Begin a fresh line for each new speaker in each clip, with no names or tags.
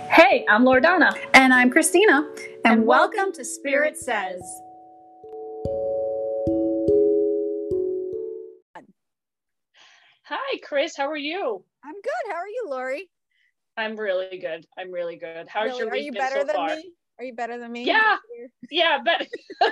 Hey, I'm Loredana.
And I'm Christina.
And welcome to Spirit Says. Hi, Chris. How are you?
I'm good. How are you, Lori?
I'm really good. How's your week been so far?
Are you better than me?
Yeah, but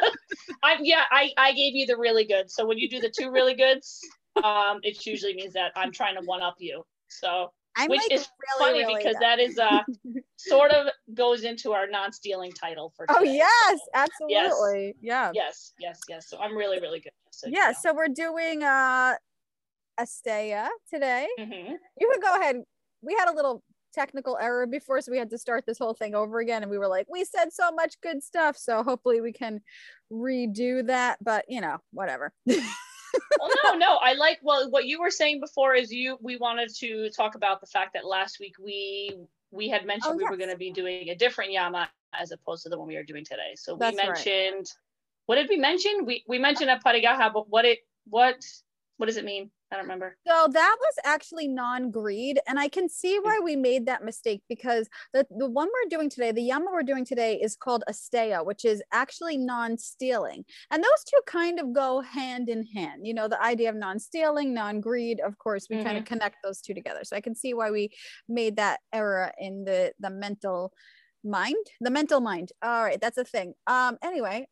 I gave you the really good. So when you do the two really goods, it usually means that I'm trying to one up you. So which is funny because that is sort of goes into our non-stealing title for today.
Oh yes, so, absolutely.
Yes. So I'm really good.
So, so we're doing Asteya today.
Mm-hmm.
You could go ahead. We had a little technical error before, so we had to start this whole thing over again, and we were like, we said so much good stuff, so hopefully we can redo that, but whatever.
Well, no, I like, what you were saying before is we wanted to talk about the fact that last week we had mentioned we were going to be doing a different yama as opposed to the one we are doing today. So we mentioned, what did we mention? We mentioned a parigaha, but what does it mean? I don't remember.
So that was actually non-greed, and I can see why we made that mistake, because the one we're doing today, the yama we're doing today, is called Asteya, which is actually non-stealing, and those two kind of go hand in hand. The idea of non-stealing, non-greed, of course, we kind of connect those two together. So I can see why we made that error in the mental mind. All right, that's a thing. Anyway,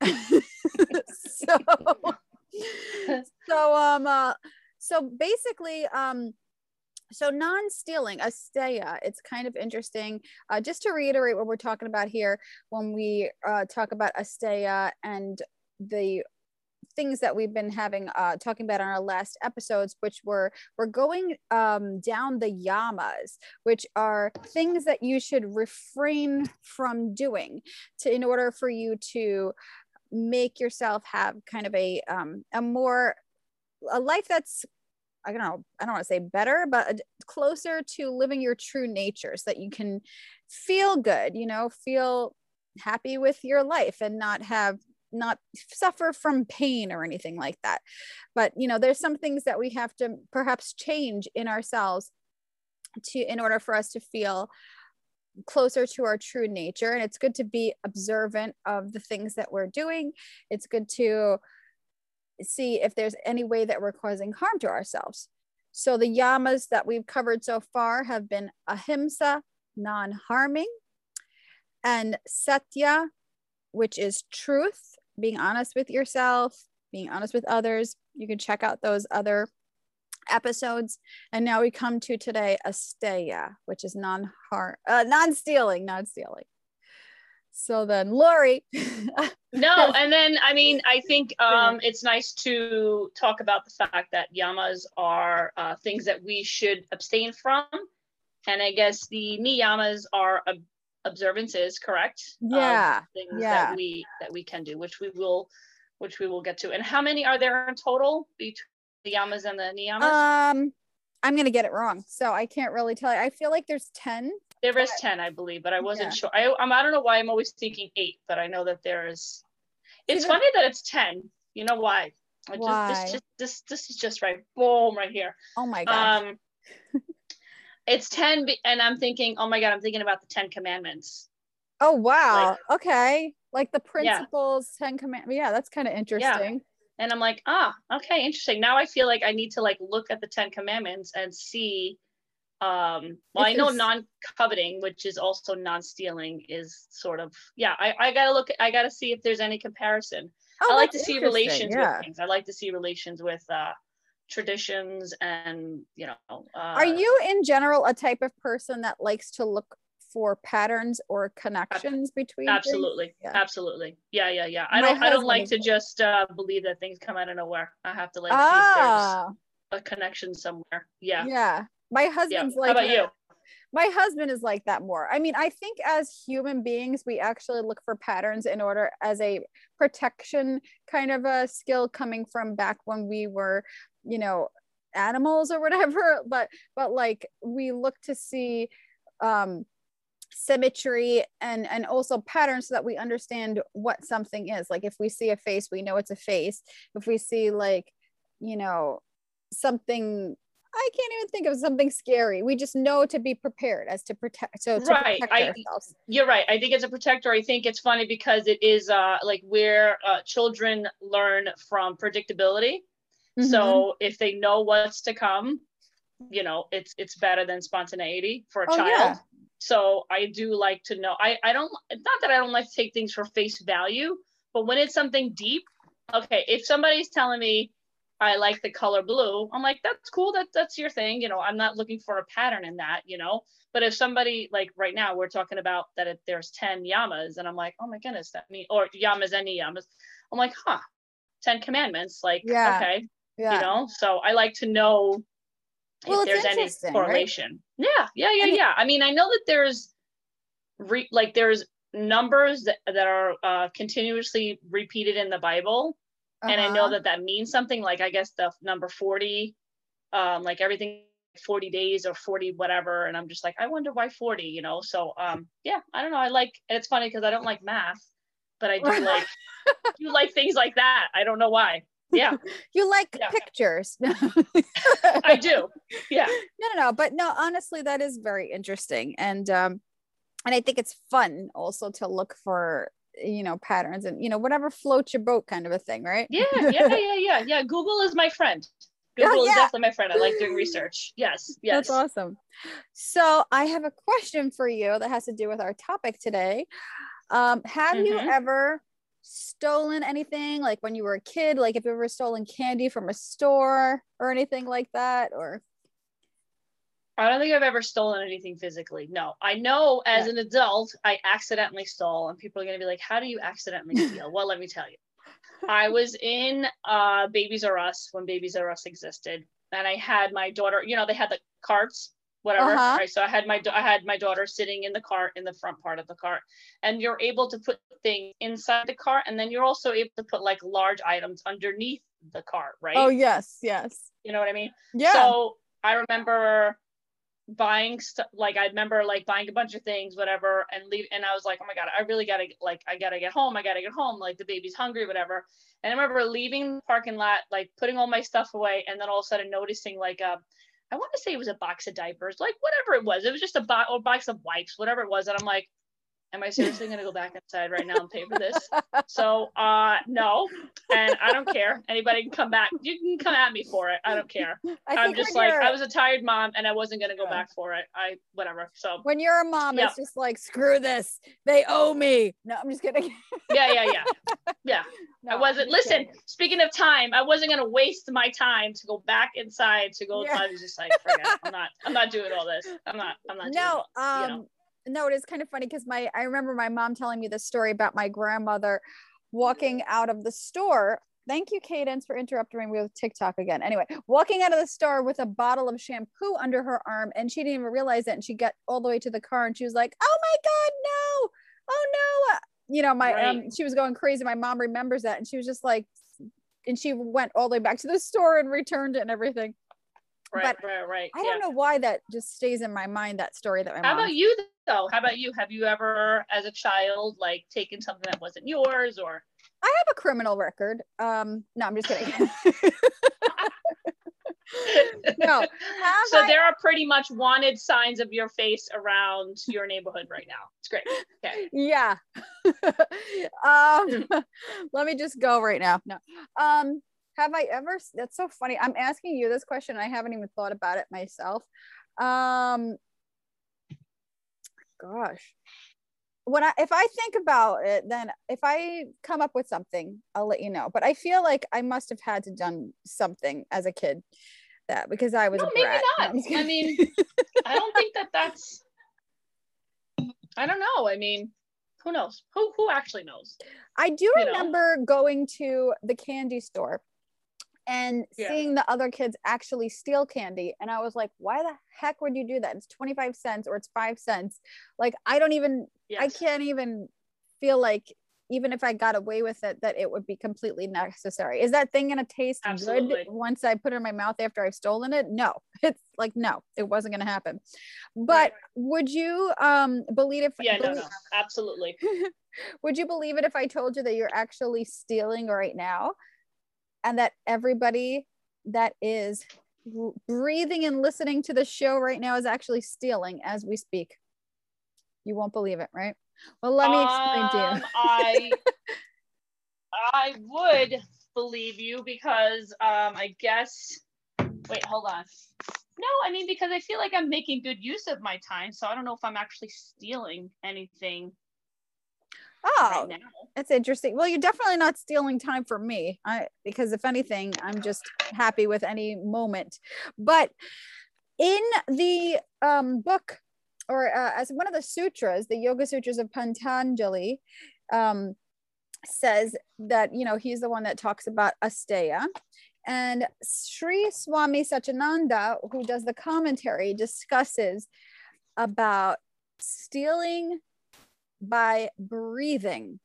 so basically, so non-stealing, Asteya, it's kind of interesting. Just to reiterate what we're talking about here, when we talk about Asteya and the things that we've been talking about on our last episodes, which we're going down the yamas, which are things that you should refrain from doing in order for you to make yourself have kind of a life that's, I don't want to say better, but closer to living your true nature, so that you can feel good, feel happy with your life and not suffer from pain or anything like that. But, there's some things that we have to perhaps change in ourselves in order for us to feel closer to our true nature. And it's good to be observant of the things that we're doing. It's good to see if there's any way that we're causing harm to ourselves. So the yamas that we've covered so far have been ahimsa, non-harming, and satya, which is truth, being honest with yourself, being honest with others. You can check out those other episodes. And now we come to today, Asteya, which is non-stealing. So then, Lori.
No, and then, I think it's nice to talk about the fact that yamas are things that we should abstain from. And I guess the niyamas are observances, correct?
Yeah.
Things that we can do, which we will get to. And how many are there in total between the yamas and the niyamas?
I'm going to get it wrong, so I can't really tell you. I feel like there's 10.
There is 10, I believe, but I wasn't sure. I don't know why I'm always thinking 8, but I know that there is. It's funny that it's 10. You know why?
Why?
This is just right. Boom, right here.
Oh my God.
It's 10, and I'm thinking, oh my God, I'm thinking about the 10 Commandments.
Oh wow. Okay. Like the principles, 10 commandments. Yeah, that's kind of interesting.
Yeah. And I'm like, okay, interesting. Now I feel like I need to look at the 10 Commandments and see. I know non-coveting, which is also non-stealing, is sort of, I gotta see if there's any comparison. I like to see relations with things. I like to see relations with traditions, and
are you in general a type of person that likes to look for patterns or connections between
absolutely
things?
Absolutely. Yeah. I don't like to just believe that things come out of nowhere. I have to see if there's a connection somewhere.
Yeah. My husband's like,
how about you?
My husband is like that more. I think as human beings, we actually look for patterns in order as a protection kind of a skill, coming from back when we were, animals or whatever. But like, we look to see symmetry and also patterns, so that we understand what something is. Like, if we see a face, we know it's a face. If we see something I can't even think of something scary. We just know to be prepared as to protect, so to
Right.
protect ourselves.
You're right. I think it's a protector. I think it's funny because it is like where children learn from predictability.
Mm-hmm.
So if they know what's to come, you know, it's better than spontaneity for a child.
Yeah.
So I do like to know. I don't, it's not that I don't like to take things for face value, but when it's something deep, okay, if somebody's telling me I like the color blue, I'm like, that's cool. That's your thing. You know, I'm not looking for a pattern in that, you know. But if somebody, like right now, we're talking about that if there's 10 yamas, and I'm like, oh my goodness, that means, or yamas, any yamas. I'm like, 10 commandments. Like,
Yeah.
okay,
Yeah.
you know. So I like to know
well,
if there's any correlation. Right? Yeah. I mean, I know that there's there's numbers that are continuously repeated in the Bible. And I know that means something, like, I guess the number 40, like everything 40 days or 40 whatever. And I'm just like, I wonder why 40, you know? So, yeah, I don't know. And it's funny because I don't like math, but I do like things like that. I don't know why. Yeah.
You like pictures.
I do. Yeah.
No. But no, honestly, that is very interesting. And I think it's fun also to look for, you know, patterns and, you know, whatever floats your boat kind of a thing, right?
Yeah. Google is my friend. Google is definitely my friend. I like doing research. Yes.
That's awesome. So I have a question for you that has to do with our topic today. Have you ever stolen anything, like when you were a kid, like if you ever stolen candy from a store or anything like that? Or
I don't think I've ever stolen anything physically. No, I know as an adult, I accidentally stole, and people are going to be like, how do you accidentally steal? Well, let me tell you. I was in Babies R Us when Babies R Us existed, and I had my daughter, you know, they had the carts, whatever. Right? So I had my daughter sitting in the cart, in the front part of the cart, and you're able to put things inside the cart, and then you're also able to put like large items underneath the cart, right?
Oh, yes.
You know what I mean?
Yeah.
So I remember buying stuff, like I remember like buying a bunch of things, whatever, and I was like, oh my god, I really gotta, like, I gotta get home, like the baby's hungry, whatever. And I remember leaving the parking lot, like putting all my stuff away, and then all of a sudden noticing like I want to say it was a box of diapers, like whatever it was just a box of wipes, whatever it was. And I'm like, am I seriously going to go back inside right now and pay for this? So, no. And I don't care. Anybody can come back. You can come at me for it. I don't care. I'm just like, I was a tired mom and I wasn't going to go back for it. Whatever. So
when you're a mom, it's just like, screw this. They owe me. No, I'm just kidding.
Yeah. No, I wasn't, listen, speaking of time, I wasn't going to waste my time to go back inside to go. I was just like, forget it. I'm not doing all this. I'm not doing it. You know?
No, it is kind of funny because I remember my mom telling me this story about my grandmother walking out of the store. Thank you, Cadence, for interrupting me with TikTok again. Anyway, walking out of the store with a bottle of shampoo under her arm, and she didn't even realize it. And she got all the way to the car, and she was like, "Oh my God, no! Oh no!" You know, she was going crazy. My mom remembers that, and she was just like, and she went all the way back to the store and returned it and everything.
Right.
I don't know why that just stays in my mind, that story that my mom.
How about you though? How about you? Have you ever, as a child, like taken something that wasn't yours, or?
I have a criminal record. No, I'm just kidding. No.
So there are pretty much wanted signs of your face around your neighborhood right now. It's great. Okay.
Yeah. Let me just go right now. No. Have I ever, that's so funny. I'm asking you this question. I haven't even thought about it myself. Gosh. If I think about it, then if I come up with something, I'll let you know. But I feel like I must have had to done something as a kid because I was a brat.
Maybe not. I mean, I don't think that's, I don't know. I mean, who knows? Who actually knows?
I do remember going to the candy store and seeing the other kids actually steal candy. And I was like, why the heck would you do that? It's 25 cents or it's 5 cents. Like, I can't even feel like, even if I got away with it, that it would be completely necessary. Is that thing going to taste good once I put it in my mouth after I've stolen it? No, it's like, no, it wasn't going to happen. But would you believe if?
Yeah, no, absolutely.
Would you believe it if I told you that you're actually stealing right now? And that everybody that is breathing and listening to the show right now is actually stealing as we speak. You won't believe it, right? Well, let me explain to you.
I would believe you because I guess, wait, hold on. No, I mean, because I feel like I'm making good use of my time, so I don't know if I'm actually stealing anything.
Oh, right now. That's interesting. Well, you're definitely not stealing time from me, because if anything, I'm just happy with any moment. But in the book, or as one of the sutras, the Yoga Sutras of Patanjali, says that, you know, he's the one that talks about asteya. And Sri Swami Satyananda, who does the commentary, discusses about stealing by breathing.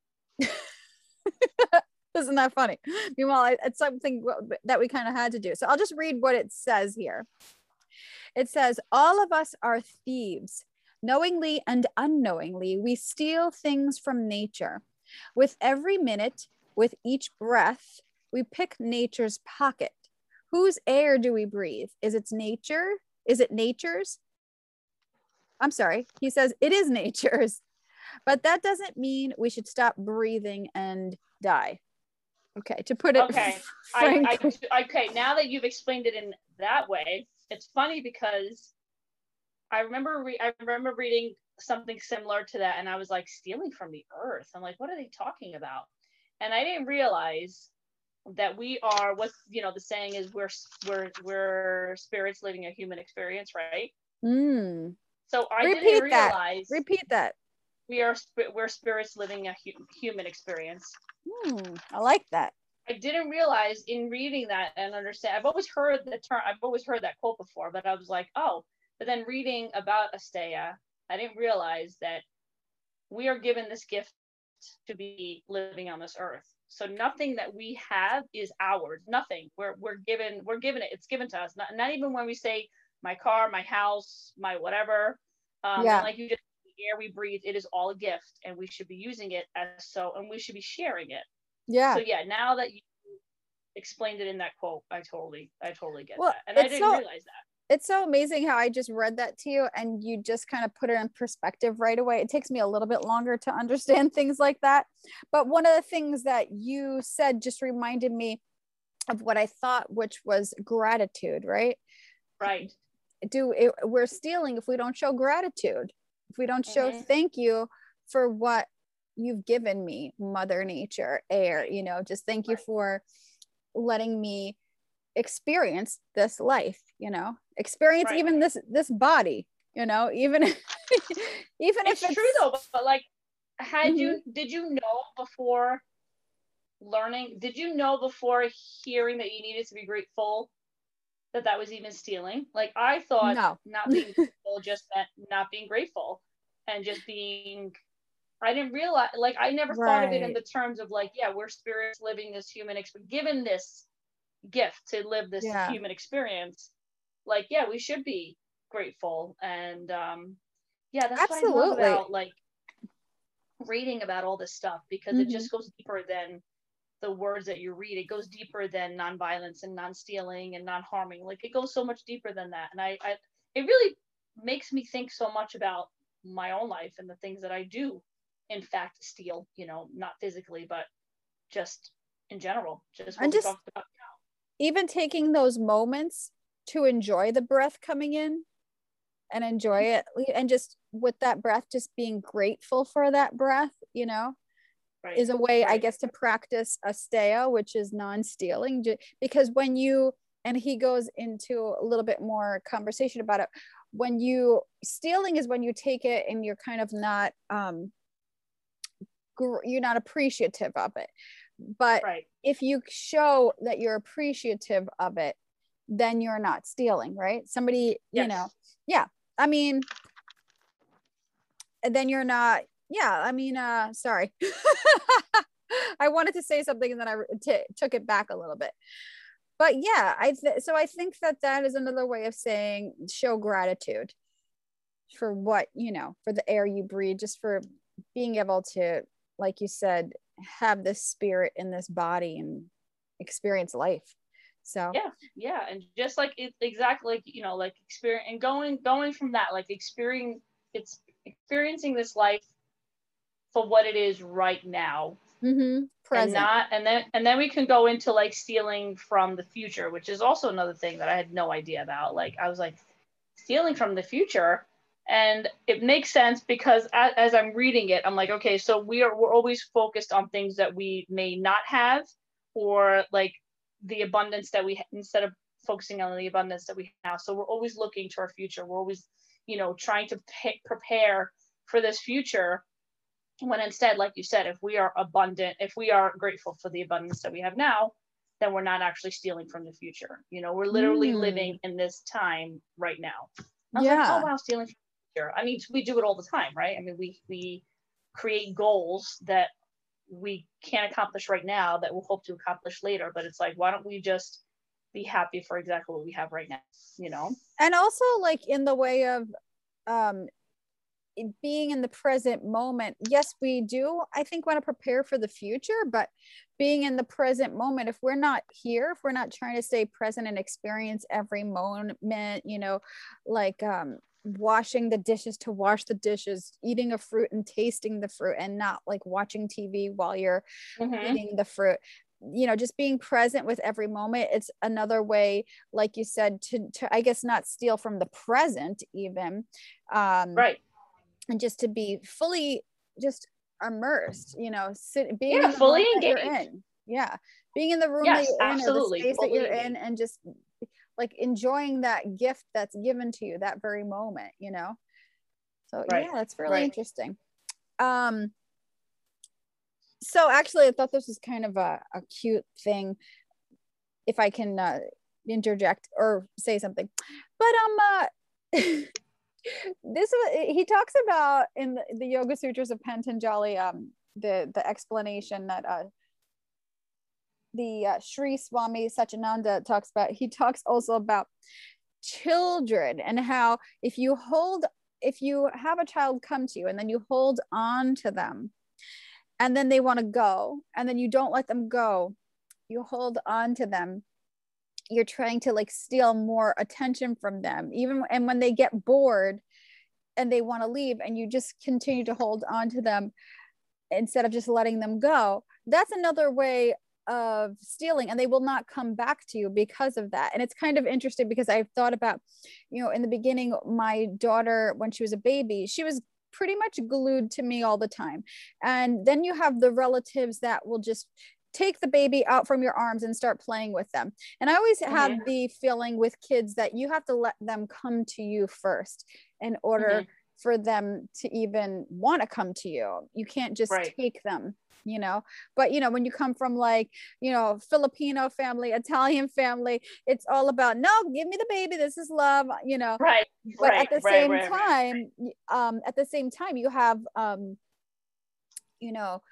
Isn't that funny? Meanwhile, it's something that we kind of had to do. So I'll just read what it says here. It says, all of us are thieves. Knowingly and unknowingly, we steal things from nature. With every minute, with each breath, we pick nature's pocket. Whose air do we breathe? Is it nature? Is it nature's? I'm sorry. He says it is nature's. But that doesn't mean we should stop breathing and die. Okay, to put it
okay. Okay, now that you've explained it in that way, it's funny because I remember reading something similar to that, and I was like, stealing from the earth. I'm like, what are they talking about? And I didn't realize that we are, what, you know, the saying is we're spirits living a human experience, right? So I didn't realize.
Repeat that.
We're spirits living a human experience.
I like that.
I didn't realize in reading that and understand. I've always heard that quote before, but I was like, oh. But then reading about asteya, I didn't realize that we are given this gift to be living on this earth. So nothing that we have is ours. Nothing. We're given it. It's given to us. Not even when we say my car, my house, my whatever. Like you just, the air we breathe, it is all a gift, and we should be using it as so, and we should be sharing it. Yeah. So yeah, now that you explained it in that quote, I totally get that, and I didn't realize that.
It's so amazing how I just read that to you and you just kind of put it in perspective right away. It takes me a little bit longer to understand things like that. But one of the things that you said just reminded me of what I thought, which was gratitude, right?
Right.
We're stealing if we don't show gratitude, if we don't show thank you for what you've given me, Mother Nature, air, you know, just thank you for letting me experience this life, you know, experience even this body, you know, even even
if it's true though, but like, did you know before hearing that you needed to be grateful that was even stealing? Like, I thought not being grateful just meant not being grateful and just being, I didn't realize, like, I never thought of it in the terms of like, yeah, we're spirits living this human experience, given this gift to live this human experience. Like, yeah, we should be grateful. And that's what I love about like reading about all this stuff, because it just goes deeper than the words that you read. It goes deeper than nonviolence and non-stealing and non-harming. Like, it goes so much deeper than that. And it really makes me think so much about my own life and the things that I do in fact steal, you know, not physically, but just in general, just what we talked about now.
Even taking those moments to enjoy the breath coming in and enjoy it, and just with that breath, just being grateful for that breath, you know, is a way, I guess, to practice asteya, which is non-stealing. Because when you, and he goes into a little bit more conversation about it, when you stealing is when you take it and you're kind of not you're not appreciative of it. But if you show that you're appreciative of it, then you're not stealing, right? Somebody, you know, I mean, then you're not, sorry. I wanted to say something and then I took it back a little bit. But yeah, so I think that is another way of saying show gratitude for what, you know, for the air you breathe, just for being able to, like you said, have this spirit in this body and experience life. So
yeah, and just like it exactly, like, you know, like experience and going from that, like experiencing this life for what it is right now, and
present.
not and then we can go into like stealing from the future, which is also another thing that I had no idea about. Like I was like, stealing from the future, and it makes sense because as I'm reading it, I'm like, okay, so we're always focused on things that we may not have, or like the abundance that instead of focusing on the abundance that we have. So we're always looking to our future. We're always, you know, trying to prepare for this future, when instead, like you said, if we are abundant, if we are grateful for the abundance that we have now, then we're not actually stealing from the future. You know, we're literally living in this time right now. I was like, oh
Yeah.
wow, stealing from the future. I mean, we do it all the time, right? I mean, we create goals that we can't accomplish right now that we'll hope to accomplish later. But it's like, why don't we just be happy for exactly what we have right now? You know?
And also like in the way of um being in the present moment. Yes, we do, I think, want to prepare for the future, but being in the present moment, if we're not here, if we're not trying to stay present and experience every moment, you know, like washing the dishes to wash the dishes, eating a fruit and tasting the fruit, and not like watching TV while you're eating the fruit, you know, just being present with every moment. It's another way, like you said, to I guess not steal from the present even,
Right.
and just to be fully just immersed, you know, being
Yeah,
in the
fully
room that you're
engaged.
in. Yeah, being in the room that
Yes,
you're in, or the
absolutely,
space that
fully
you're in,
engaged.
and just like enjoying that gift that's given to you that very moment, you know. So
Right.
yeah, that's really
Right.
interesting. So actually I thought this was kind of a cute thing, if I can interject or say something, but this he talks about in the Yoga Sutras of Patanjali, the explanation that the Sri Swami Satyananda talks about. He talks also about children, and how if you have a child come to you and then you hold on to them, and then they want to go, and then you don't let them go, you hold on to them, you're trying to like steal more attention from them, even, and when they get bored and they want to leave, and you just continue to hold on to them instead of just letting them go, that's another way of stealing, and they will not come back to you because of that. And it's kind of interesting because I've thought about, you know, in the beginning, my daughter, when she was a baby, she was pretty much glued to me all the time, and then you have the relatives that will just take the baby out from your arms and start playing with them. And I always had the feeling with kids that you have to let them come to you first in order for them to even want to come to you. You can't just take them, you know. But you know, when you come from like, you know, Filipino family, Italian family, it's all about, no, give me the baby, this is love, you know. But at the same time, at the same time, you have you know,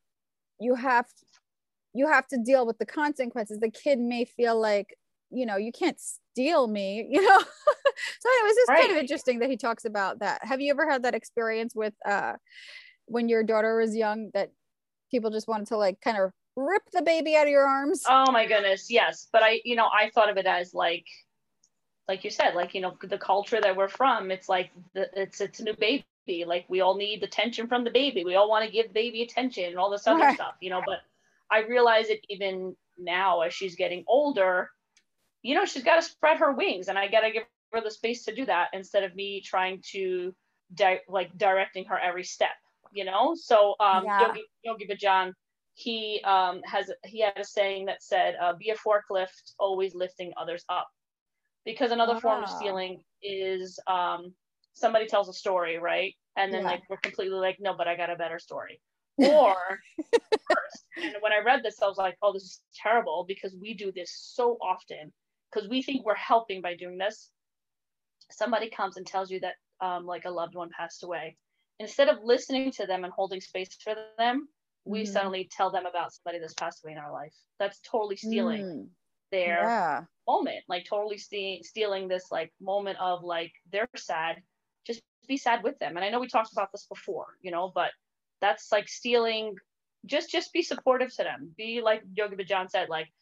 you have to deal with the consequences. The kid may feel like, you know, you can't steal me, you know. So it was just kind of interesting that he talks about that. Have you ever had that experience with when your daughter was young, that people just wanted to like kind of rip the baby out of your arms?
Oh my goodness, yes. But I, you know, I thought of it as like you said, like, you know, the culture that we're from, it's like it's a new baby. Like we all need attention from the baby. We all want to give the baby attention and all this other stuff, you know. But I realize it even now as she's getting older, you know, she's got to spread her wings, and I got to give her the space to do that instead of me trying to directing her every step, you know. So Yogi Bhajan, he had a saying that said, be a forklift, always lifting others up. Because another form of stealing is somebody tells a story, right? And then like we're completely like, no, but I got a better story. Or first, and when I read this, I was like, oh, this is terrible, because we do this so often because we think we're helping by doing this. Somebody comes and tells you that like a loved one passed away. Instead of listening to them and holding space for them, we suddenly tell them about somebody that's passed away in our life. That's totally stealing their moment, like totally stealing this like moment of like, they're sad, just be sad with them. And I know we talked about this before, you know, but that's like stealing. Just be supportive to them. Be like Yogi Bhajan said, like,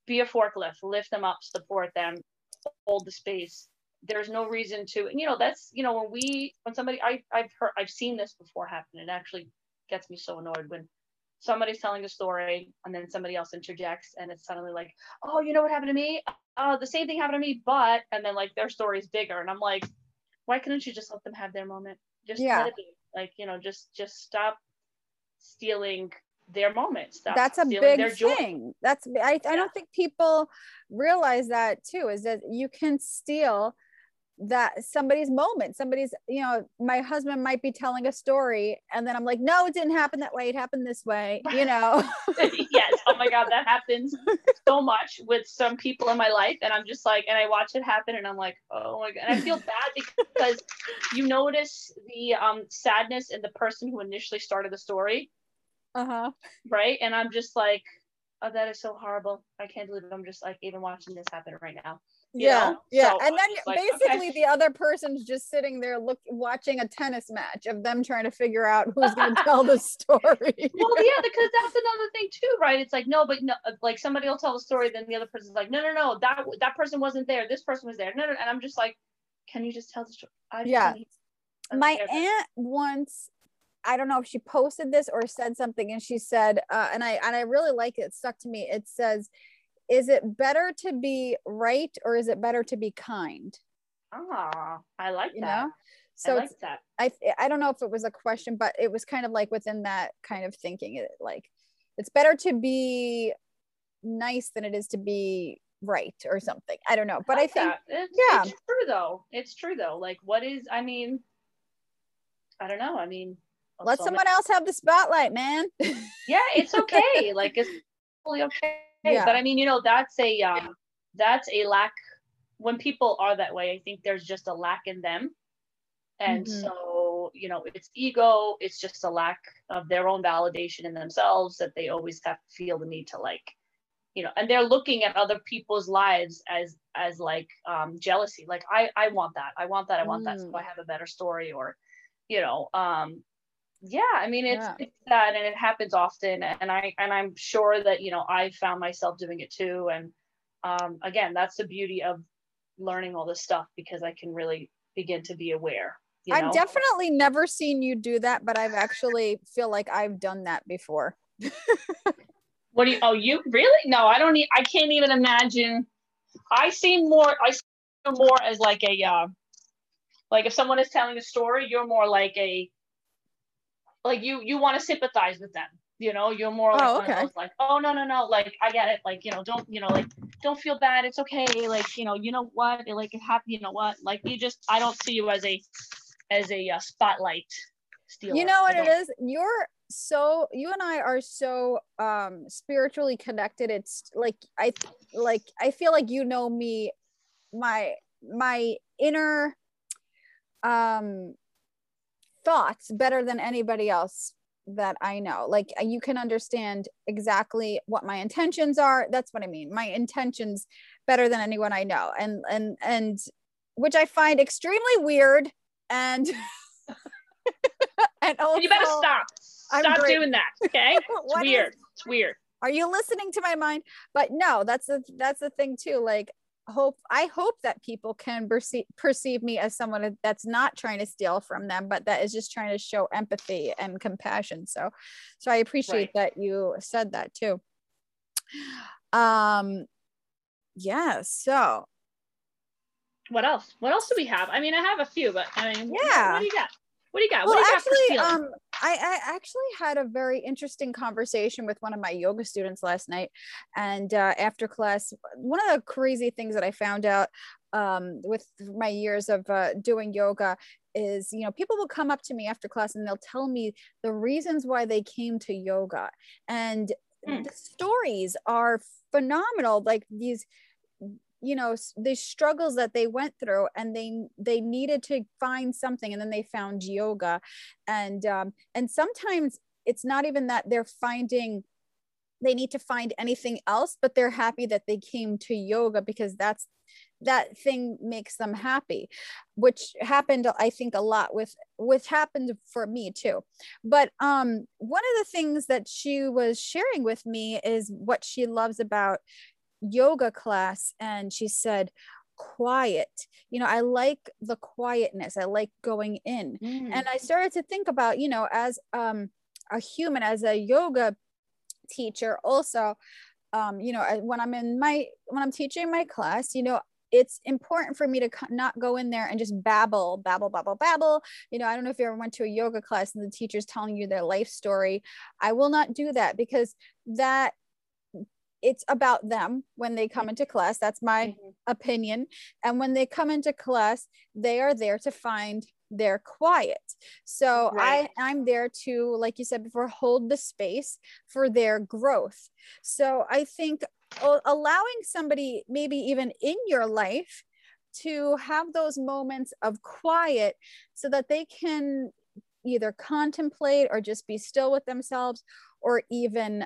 be a forklift, lift them up, support them, hold the space. There's no reason to, and that's, when somebody, I've seen this before happen. It actually gets me so annoyed when somebody's telling a story and then somebody else interjects and it's suddenly like, oh, you know what happened to me? The same thing happened to me, but, and then like their story is bigger. And I'm like, why couldn't you just let them have their moment? Just let it be. Like, just stop stealing their moments.
That's a big thing. I don't think people realize that too, is that you can steal that somebody's moment. My husband might be telling a story and then I'm like, no, it didn't happen that way, it happened this way.
Yes. Oh my God, that happens so much with some people in my life, and I'm just like, and I watch it happen and I'm like, oh my God. And I feel bad because you notice the sadness in the person who initially started the story. Right. And I'm just like, oh, that is so horrible. I can't believe I'm just like even watching this happen right now.
Yeah. So and then basically the other person's just sitting there watching a tennis match of them trying to figure out who's going to tell the story.
Well, yeah, because that's another thing too, right? It's like, no, like somebody will tell the story, then the other person's like, no, that person wasn't there, this person was there. No, and I'm just like, can you just tell the story? My
aunt once, I don't know if she posted this or said something, and she said, and I really like it. It stuck to me. It says, is it better to be right or is it better to be kind?
I like that.
So I like that. I don't know if it was a question, but it was kind of like within that kind of thinking, like it's better to be nice than it is to be right or something. I don't know, but I think
it's true though. It's true though. Like I don't know. I mean,
let someone else have the spotlight, man.
Yeah, it's okay. Like it's totally okay. Yeah. But I mean, that's a lack. When people are that way, I think there's just a lack in them. And so, it's ego. It's just a lack of their own validation in themselves that they always have to feel the need to and they're looking at other people's lives as like jealousy. Like, I want that. I want that. I want that. So I have a better story, or, yeah, I mean, it's that, and it happens often, and I'm sure that I found myself doing it too, and again, that's the beauty of learning all this stuff, because I can really begin to be aware.
I've definitely never seen you do that, but I've actually feel like I've done that before.
What do you? Oh, you really? No, I don't. I can't even imagine. I see more as like a like if someone is telling a story, you're more like a. Like you want to sympathize with them, you're more like one of those, like, oh, no, like, I get it, like, like, don't feel bad, it's okay, like, you know what, like, it happened, what, like, I don't see you as a spotlight stealer.
You know what it is? You and I are so spiritually connected. It's like I feel like me, my inner thoughts better than anybody else that I know. Like, you can understand exactly what my intentions are. That's what I mean. My intentions better than anyone I know. And which I find extremely weird. And and also,
you better stop doing that. Okay. It's weird. It's weird.
Are you listening to my mind? But no, that's the thing too. Like, I hope that people can perceive me as someone that's not trying to steal from them, but that is just trying to show empathy and compassion. So I appreciate that you said that too. Yeah. So
what else do we have? I mean, I have a few, but I mean, what do you got? What do you got?
Well, actually, I actually had a very interesting conversation with one of my yoga students last night. And after class, one of the crazy things that I found out with my years of doing yoga is, people will come up to me after class and they'll tell me the reasons why they came to yoga. And the stories are phenomenal. Like these struggles that they went through, and they needed to find something, and then they found yoga. And sometimes it's not even that they need to find anything else, but they're happy that they came to yoga because that thing makes them happy, which happened, I think, a lot which happened for me too. But one of the things that she was sharing with me is what she loves about yoga class and she said, quiet, I like the quietness, I like going in. And I started to think about, as a human, as a yoga teacher also, when I'm teaching my class, it's important for me to not go in there and just babble. I don't know if you ever went to a yoga class and the teacher's telling you their life story. I will not do that, because that it's about them when they come into class. That's my opinion. And when they come into class, they are there to find their quiet. So I'm there to, like you said before, hold the space for their growth. So I think allowing somebody, maybe even in your life, to have those moments of quiet so that they can either contemplate or just be still with themselves, or even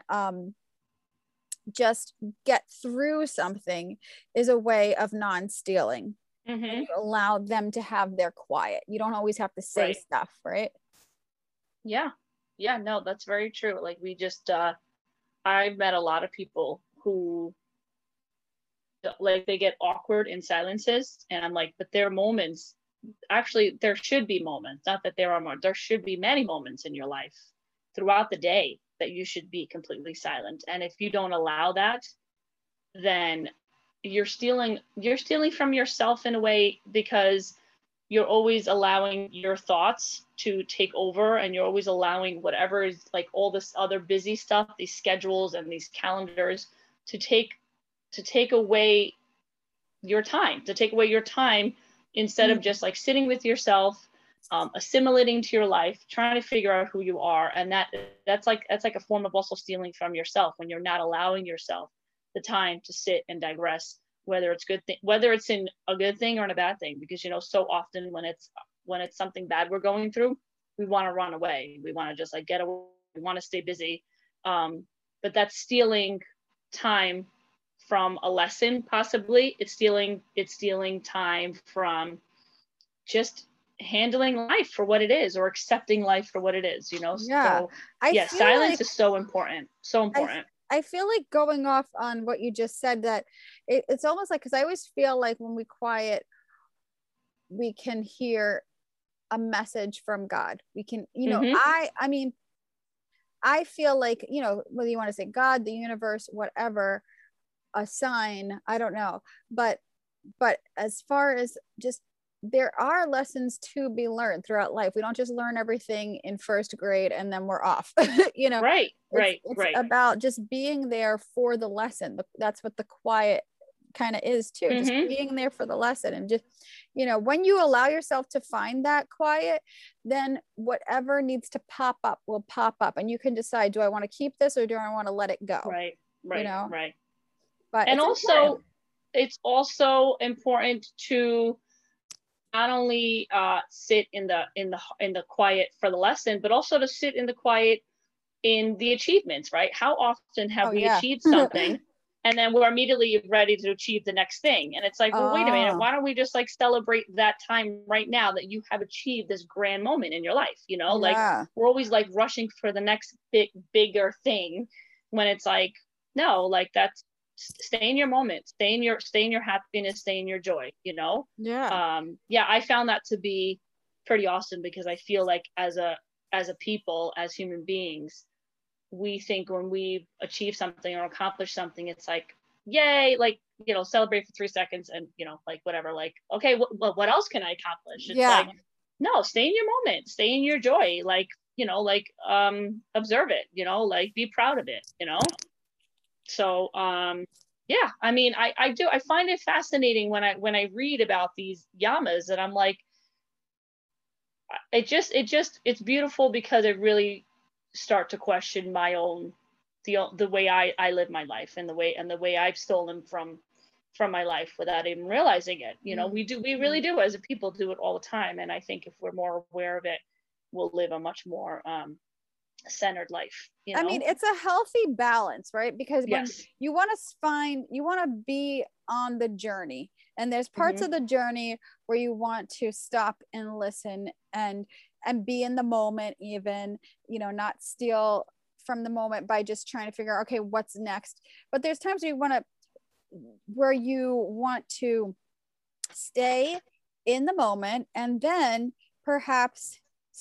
just get through something, is a way of non-stealing. You allow them to have their quiet. You don't always have to say stuff, right?
Yeah, no, that's very true. Like, we just I've met a lot of people who, like, they get awkward in silences, and I'm like, but there are moments, actually there should be moments, not that there are more, there should be many moments in your life throughout the day that you should be completely silent. And if you don't allow that, then you're stealing from yourself in a way, because you're always allowing your thoughts to take over, and you're always allowing whatever is, like, all this other busy stuff, these schedules and these calendars, to take away your time, instead of just like sitting with yourself, assimilating to your life, trying to figure out who you are. And that's like a form of also stealing from yourself, when you're not allowing yourself the time to sit and digress, whether it's in a good thing or in a bad thing. Because so often when it's something bad we're going through, we want to run away, we want to just like get away, we want to stay busy, but that's stealing time from a lesson. Possibly it's stealing time from just handling life for what it is, or accepting life for what it is. So silence is so important.
I feel like, going off on what you just said, that it's almost like, because I always feel like when we quiet, we can hear a message from God. We can, I mean, I feel like, whether you want to say God, the universe, whatever, a sign, I don't know, but as far as just, there are lessons to be learned throughout life. We don't just learn everything in first grade and then we're off. It's about just being there for the lesson. That's what the quiet kind of is too, just being there for the lesson. And just, when you allow yourself to find that quiet, then whatever needs to pop up will pop up, and you can decide, do I want to keep this, or do I want to let it go?
Right.
But
and also it's also important to not only sit in the quiet for the lesson, but also to sit in the quiet in the achievements, right? How often have we achieved something and then we're immediately ready to achieve the next thing? And it's like, well, wait a minute, why don't we just like celebrate that time right now that you have achieved this grand moment in your life? Like, we're always like rushing for the next bigger thing, when it's like, no, like, that's, stay in your moment, stay in your happiness, stay in your joy. I found that to be pretty awesome, because I feel like as a people, as human beings, we think when we achieve something or accomplish something, it's like, yay, like, celebrate for 3 seconds and like whatever, like, okay, what else can I accomplish? It's like, no, stay in your moment, stay in your joy, like, observe it, like, be proud of it. So I mean, I find it fascinating when I read about these yamas, and I'm like, it's beautiful, because it really start to question my own, the way I live my life, and the way I've stolen from my life without even realizing it. We really do, as a people, do it all the time. And I think if we're more aware of it, we'll live a much more centered life.
I mean, it's a healthy balance, right? Because when you want to be on the journey, and there's parts of the journey where you want to stop and listen and be in the moment, even, not steal from the moment by just trying to figure out, okay, what's next. But there's times where you want to where you want to stay in the moment and then perhaps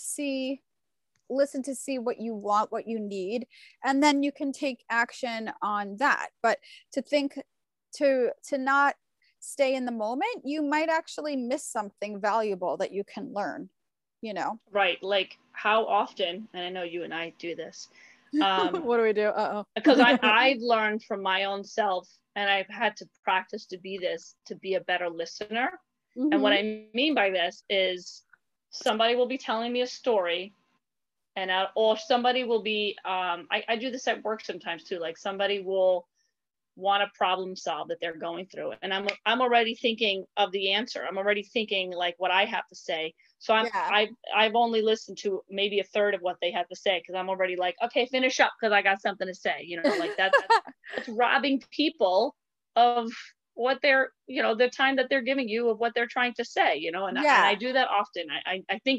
listen to see what you want, what you need, and then you can take action on that. But to think to not stay in the moment, you might actually miss something valuable that you can learn, you know?
Right. Like how often, and I know you and I do this.
What do we do?
Because I've learned from my own self, and I've had to practice to be a better listener. Mm-hmm. And what I mean by this is somebody will be telling me a story, and or somebody will be, I do this at work sometimes too. Like somebody will want a problem solve that they're going through, and I'm already thinking of the answer. I'm already thinking like what I have to say. So I've only listened to maybe a third of what they have to say, because I'm already like, okay, finish up, because I got something to say. You know, like that's robbing people of what they're, you know, the time that they're giving you of what they're trying to say. You know, and I do that often. I think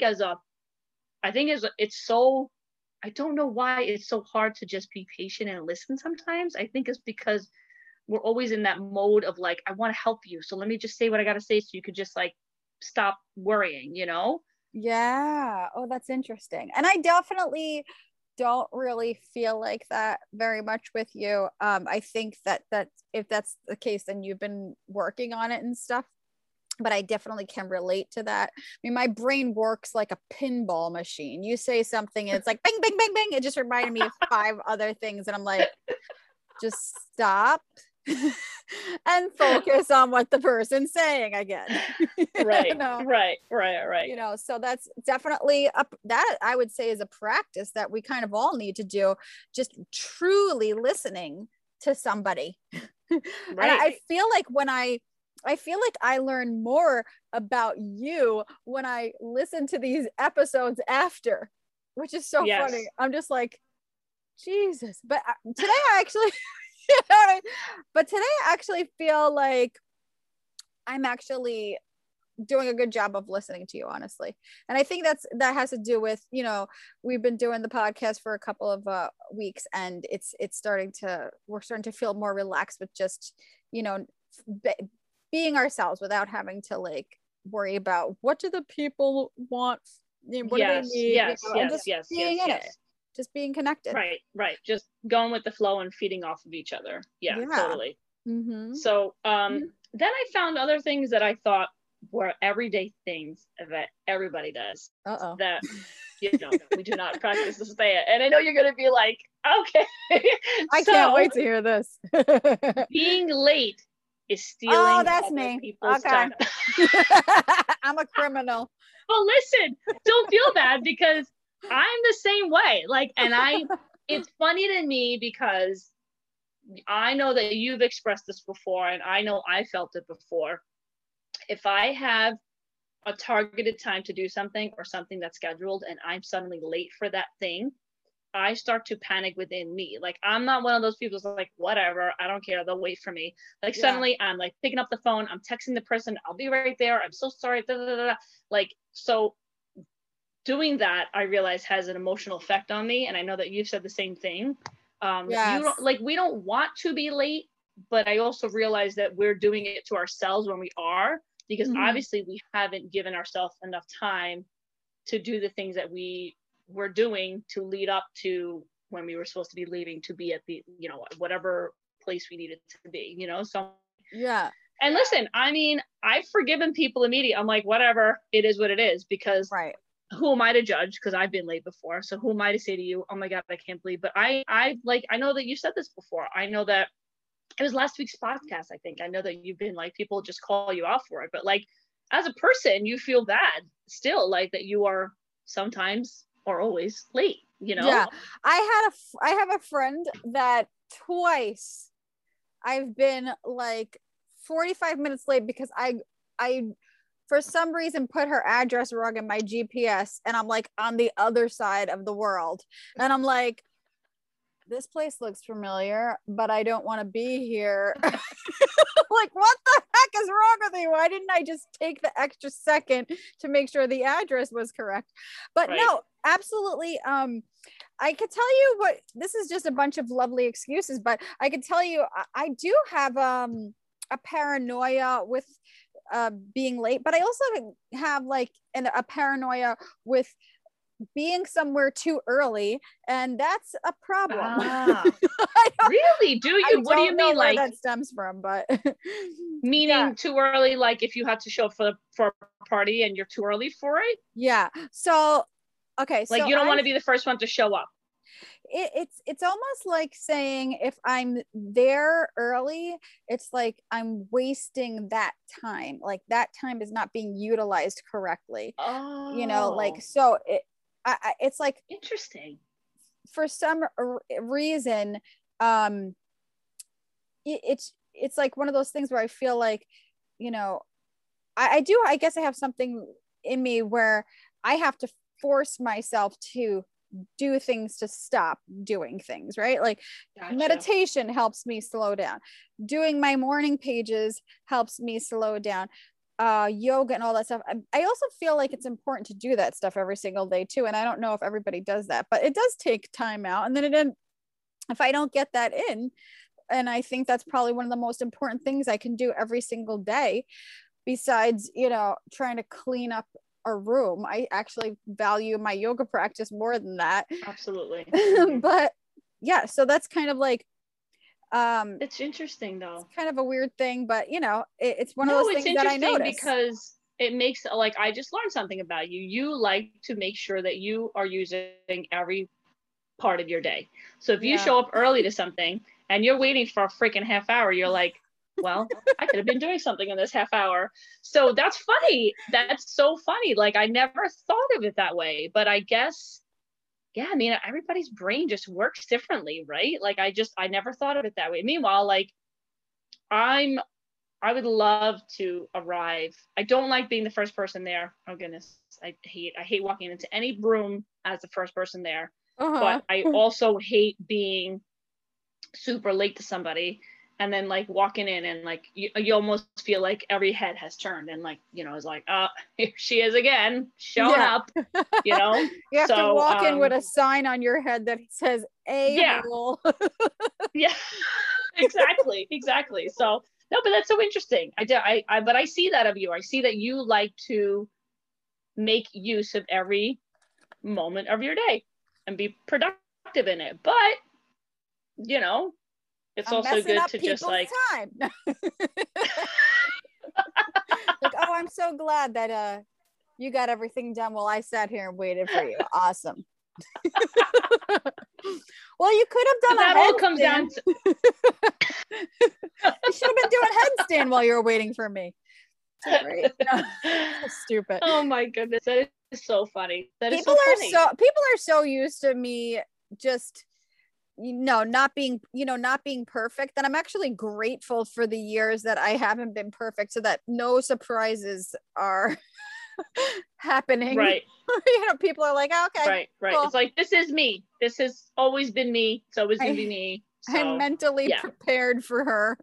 it's so, I don't know why it's so hard to just be patient and listen sometimes. I think it's because we're always in that mode of like, I want to help you, so let me just say what I got to say so you could just like stop worrying, you know?
Yeah. Oh, that's interesting. And I definitely don't really feel like that very much with you. I think that if that's the case, then you've been working on it and stuff. But I definitely can relate to that. I mean, my brain works like a pinball machine. You say something and it's like bing, bing, bing, bing. It just reminded me of 5 other things. And I'm like, just stop and focus on what the person's saying again.
Right, you know? right.
You know, so that's definitely that I would say is a practice that we kind of all need to do, just truly listening to somebody. Right. And I feel like I learn more about you when I listen to these episodes after, which is so funny. I'm just like, Jesus. But today I actually, you know what I mean? But today I actually feel like I'm actually doing a good job of listening to you, honestly. And I think that has to do with, you know, we've been doing the podcast for a couple of weeks, and we're starting to feel more relaxed with just, you know, being ourselves without having to like worry about what do the people want, what do they need,
yes,
you know, just being in it, just being connected.
Right, just going with the flow and feeding off of each other. Totally. Mm-hmm. So then I found other things that I thought were everyday things that everybody does. That, you know, we do not practice to stay it. And I know you're gonna be like, okay.
I can't wait to hear this.
Being late is stealing
that's me.
people's time.
I'm a criminal.
But listen, don't feel bad, because I'm the same way. Like, and it's funny to me because I know that you've expressed this before, and I know I felt it before. If I have a targeted time to do something, or something that's scheduled, and I'm suddenly late for that thing, I start to panic within me. Like, I'm not one of those people who's like, whatever, I don't care, they'll wait for me. Like, suddenly I'm like picking up the phone, I'm texting the person, I'll be right there, I'm so sorry, da, da, da, da. Like, so doing that, I realize, has an emotional effect on me. And I know that you've said the same thing. You don't, like, we don't want to be late, but I also realize that we're doing it to ourselves when we are, because obviously we haven't given ourselves enough time to do the things that we were doing to lead up to when we were supposed to be leaving to be at the, you know, whatever place we needed to be, you know? So and listen, I mean, I've forgiven people immediately. I'm like, whatever, it is what it is, because who am I to judge? Because I've been late before. So who am I to say to you, oh my God, I can't believe. But I know that you said this before. I know that it was last week's podcast, I think. I know that you've been like, people just call you out for it. But like, as a person, you feel bad still, like that you are sometimes or always late, you know?
Yeah. I have a friend that twice I've been like 45 minutes late because I for some reason put her address wrong in my GPS, and I'm like on the other side of the world, and I'm like, this place looks familiar, but I don't want to be here. Like, what the heck is wrong with you? Why didn't I just take the extra second to make sure the address was correct? But no, absolutely. I could tell you what, this is just a bunch of lovely excuses, but I could tell you I do have a paranoia with being late, but I also have like a paranoia with being somewhere too early, and that's a problem.
Ah, really? Do you? What do you mean?
Where
Like
that stems from, but
meaning
yeah.
too early? Like if you had to show up for a party and you're too early for it?
Yeah. So okay,
Like
so
you don't want to be the first one to show up.
it's almost like saying if I'm there early, it's like I'm wasting that time. Like that time is not being utilized correctly. You know, like
Oh,
so it's like
interesting.
for some reason, um, it's like one of those things where I feel like, you know, I do. I guess I have something in me where I have to force myself to do things to stop doing things, right? Like
Gotcha.
meditation helps me slow down. Doing my morning pages helps me slow down. Yoga and all that stuff. I also feel like it's important to do that stuff every single day too. And I don't know if everybody does that, but it does take time out. And then if I don't get that in, and I think that's probably one of the most important things I can do every single day, besides, you know, trying to clean up a room. I actually value my yoga practice more than that.
Absolutely.
But yeah, so that's kind of like
it's interesting though.
It's kind of a weird thing, but you know, it's one of those things that I notice
because it makes, like, I just learned something about you. You like to make sure that you are using every part of your day. So if you show up early to something and you're waiting for a freaking half hour, you're like, well, I could have been doing something in this half hour. So that's funny. That's so funny. Like I never thought of it that way, but I guess, yeah, I mean, everybody's brain just works differently, right? Like I never thought of it that way. Meanwhile, like I would love to arrive. I don't like being the first person there. Oh goodness. I hate walking into any room as the first person there. But I also hate being super late to somebody and then like walking in and like you almost feel like every head has turned and like, you know, it's like, here she is again, showing up, you know.
You have to walk in with a sign on your head that says a-hole.
Yeah, exactly. So no, but that's so interesting. But I see that of you. I see that you like to make use of every moment of your day and be productive in it. But you know, it's also good to just like
time. Like, oh, I'm so glad that you got everything done while I sat here and waited for you. Awesome. Well, you could have done
that all comes down to
you should have been doing headstand while you were waiting for me. Right. No, stupid.
Oh my goodness, that is so funny.
People are so used to me just not being perfect, that I'm actually grateful for the years that I haven't been perfect, so that no surprises are happening.
Right.
You know, people are like, oh, okay,
right. Cool. It's like, this is me. This has always been me. It's always gonna be me. So,
I'm mentally prepared for her.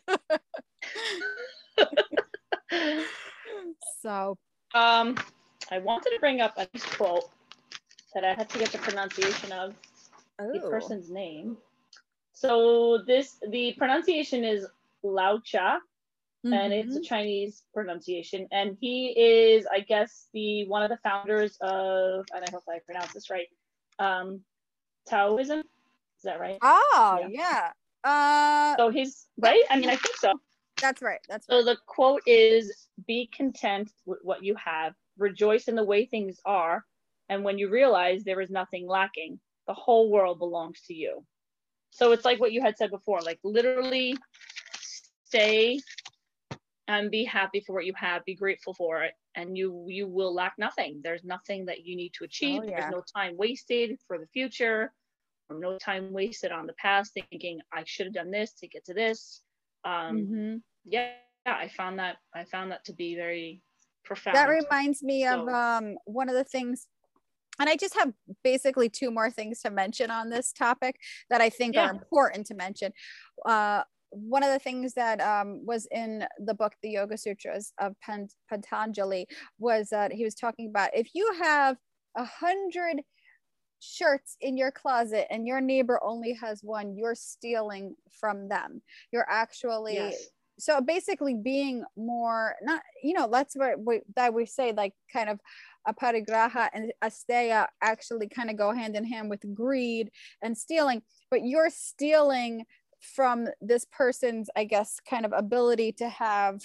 So
I wanted to bring up a quote that I had to get the pronunciation of the person's name. So the pronunciation is Lao Cha, and it's a Chinese pronunciation, and he is, I guess, one of the founders of, and I hope I pronounce this right, Taoism. Is that right?
Oh yeah.
So he's right. I mean, I think so.
That's right.
So the quote is, "Be content with what you have, rejoice in the way things are, and when you realize there is nothing lacking, the whole world belongs to you." So it's like what you had said before, like literally stay and be happy for what you have, be grateful for it, and you will lack nothing. There's nothing that you need to achieve. There's no time wasted for the future, or no time wasted on the past thinking I should have done this to get to this. Yeah, I found that to be very profound.
That reminds me of one of the things, and I just have basically two more things to mention on this topic that I think are important to mention. One of the things that was in the book, The Yoga Sutras of Patanjali, was that he was talking about, if you have 100 shirts in your closet and your neighbor only has one, you're stealing from them. You're actually,
yes.
so basically being more, not, you know, that's what we say, like kind of aparigraha and asteya actually kind of go hand in hand with greed and stealing, but you're stealing from this person's, I guess, kind of ability to have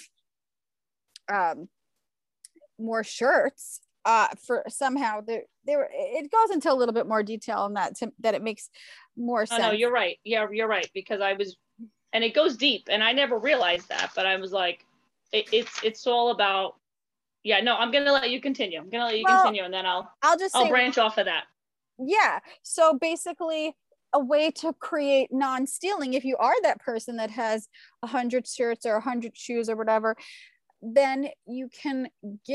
more shirts for somehow there it goes into a little bit more detail on that that it makes more sense.
No, you're right. Yeah, you're right, because I was, and it goes deep, and I never realized that, but I was like, it's all about, yeah, no, I'm gonna let you continue. I'm gonna let you continue, and then
I'll just
I'll
say,
branch off of that.
Yeah, so basically a way to create non-stealing, if you are that person that has 100 shirts or 100 shoes or whatever, then you can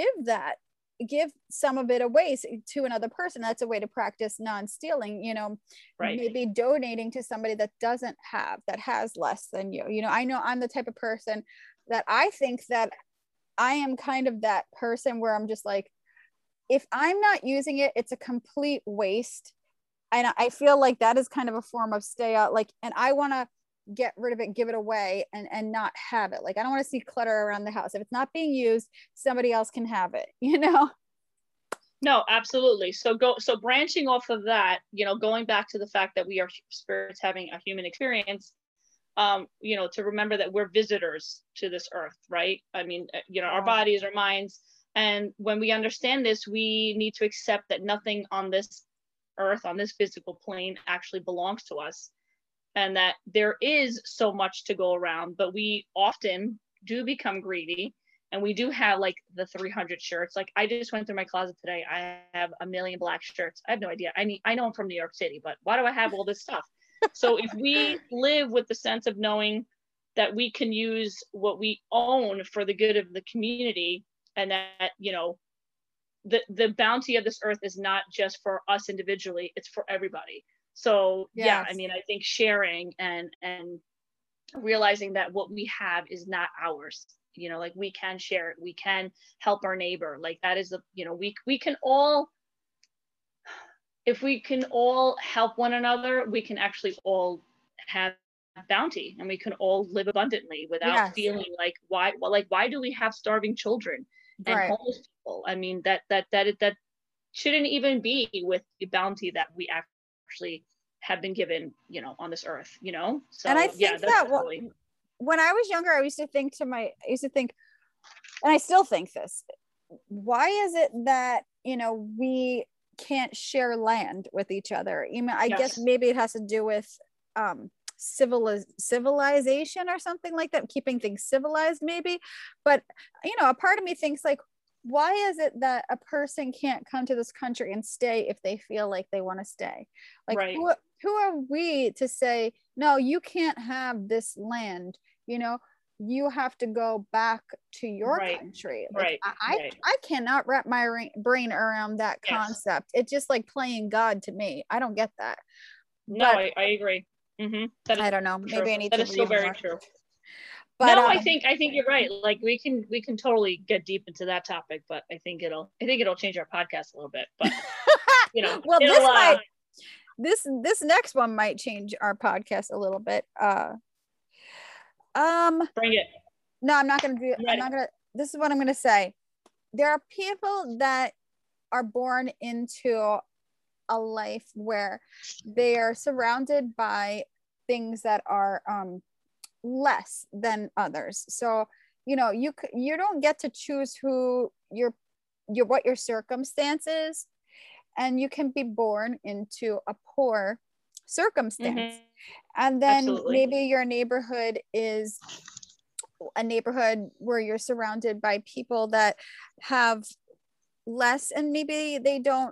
give some of it away to another person. That's a way to practice non-stealing, you know,
right.
Maybe donating to somebody that doesn't have, that has less than you. You know, I know I'm the type of person that I think that I am kind of that person where I'm just like, if I'm not using it, it's a complete waste. And I feel like that is kind of a form of stay out, like, and I want to get rid of it, give it away, and not have it. Like, I don't want to see clutter around the house. If it's not being used, somebody else can have it, you know?
No, absolutely. So branching off of that, you know, going back to the fact that we are spirits having a human experience, you know, to remember that we're visitors to this earth, right? I mean, you know, our bodies, our minds, and when we understand this, we need to accept that nothing on this earth, on this physical plane, actually belongs to us, and that there is so much to go around, but we often do become greedy, and we do have like the 300 shirts. Like, I just went through my closet today. I have 1 million black shirts. I have no idea. I know I'm from New York City, but why do I have all this stuff? So if we live with the sense of knowing that we can use what we own for the good of the community, and that, you know, the bounty of this earth is not just for us individually, it's for everybody. So yes. Yeah, I mean, I think sharing and realizing that what we have is not ours, you know, like, we can share it, we can help our neighbor. Like, that is the, you know, we can all, if we can all help one another, we can actually all have bounty, and we can all live abundantly without feeling like, why do we have starving children and homeless people? I mean, that shouldn't even be with the bounty that we actually have been given, you know, on this earth, you know? So,
and I think that when I was younger, I used to think, and I still think this, why is it that, you know, we can't share land with each other? Even, I guess maybe it has to do with civilization or something like that, keeping things civilized maybe. But, you know, a part of me thinks, like, why is it that a person can't come to this country and stay if they feel like they want to stay? Like, who are we to say, no, you can't have this land, you know, you have to go back to your country. Like, I cannot wrap my brain around that concept. It's just like playing God to me. I don't get that.
No, but I agree. Mm-hmm.
I don't know.
True.
Maybe I need
that
to
is so very more. True.
But
no, I think you're right. Like, we can totally get deep into that topic, but I think it'll change our podcast a little bit. But, you know,
well, this next one might change our podcast a little bit.
Bring it.
No, I'm not gonna do it. I'm not gonna. This is what I'm gonna say. There are people that are born into a life where they are surrounded by things that are less than others. So, you know, you don't get to choose who what your circumstances, and you can be born into a poor circumstance. And then maybe your neighborhood is a neighborhood where you're surrounded by people that have less, and maybe they don't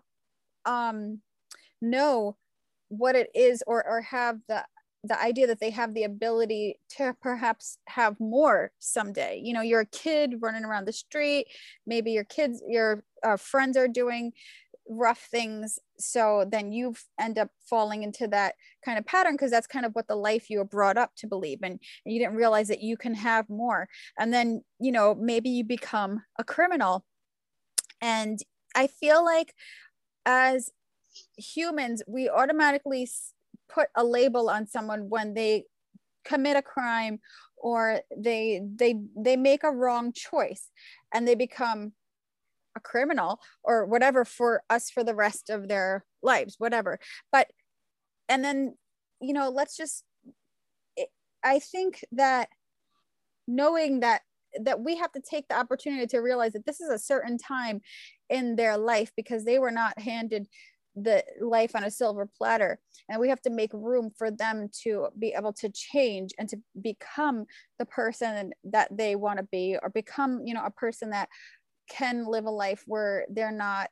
know what it is, or have the idea that they have the ability to perhaps have more someday. You know, you're a kid running around the street, maybe your friends are doing rough things, so then you end up falling into that kind of pattern, because that's kind of what the life you were brought up to believe, and you didn't realize that you can have more. And then, you know, maybe you become a criminal. And I feel like as humans, we automatically put a label on someone when they commit a crime or they make a wrong choice and they become a criminal or whatever for us for the rest of their lives, whatever. But, and then, you know, I think that knowing that we have to take the opportunity to realize that this is a certain time in their life because they were not handed the life on a silver platter, and we have to make room for them to be able to change and to become the person that they want to be, or become, you know, a person that can live a life where they're not